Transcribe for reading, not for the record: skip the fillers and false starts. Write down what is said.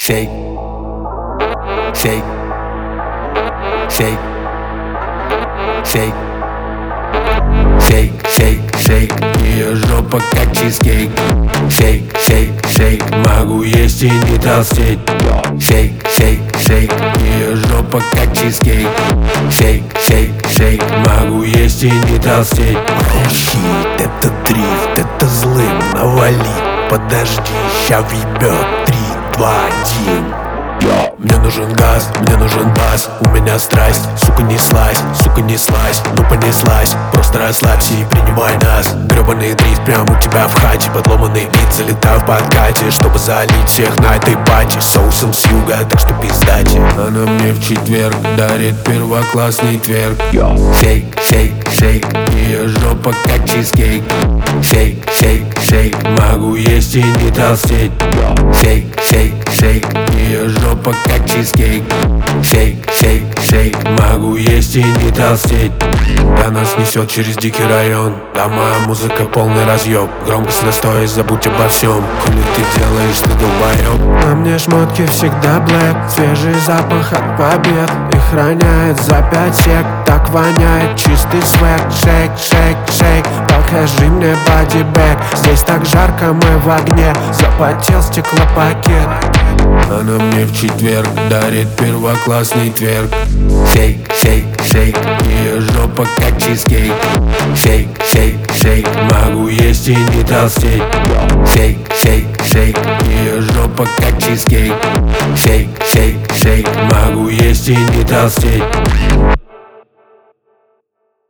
shake, shake, shake, shake, shake, shake, shake. Ее жопа как чизкейк. Шейк, шейк, шейк, могу есть и не толстеть. Шейк, шейк, шейк, ее жопа как чизкейк. Шейк, шейк, шейк, могу есть и не толстеть. Хит, это дрифт, это злым навали. Подожди, ща въебет 3, 2, 1. Мне нужен газ, мне нужен бас. У меня страсть, сука, неслась, ну понеслась. Просто расслабься и принимай нас. Гребаный дрифт прям у тебя в хате. Подломанный бит, залетаю в подкате, чтобы залить всех на этой пати. Соусом с юга, так что пиздате. Она мне в четверг дарит первоклассный тверк. Шейк, шейк, шейк, ее жопа как чизкейк. Шейк, шейк, шейк, могу есть и не толстеть. Шейк, шейк, шейк, ее жопа как чизкейк. Шейк, шейк, шейк, могу есть и не толстеть. Да нас несет через дикий район. Да моя музыка полный разъеб. Громкость настоя, забудь обо всем. Хули ты делаешь, ты долбоеб. На мне шмотки всегда блэк. Свежий запах от побед. Их роняет за 5 сек. Так воняет чистый свек. Шейк, шейк, шейк, покажи мне бодибэк. Здесь так жарко, мы в огне. Запотел стеклопакет. Она мне в четверг дарит первоклассный тверк. Шейк, шейк, шейк, ее жопа как чизкейк. Шейк, шейк, шейк, могу есть и не толстеть. Шейк, шейк, шейк, ее жопа как чизкейк. Шейк, шейк, шейк, могу есть и не толстеть.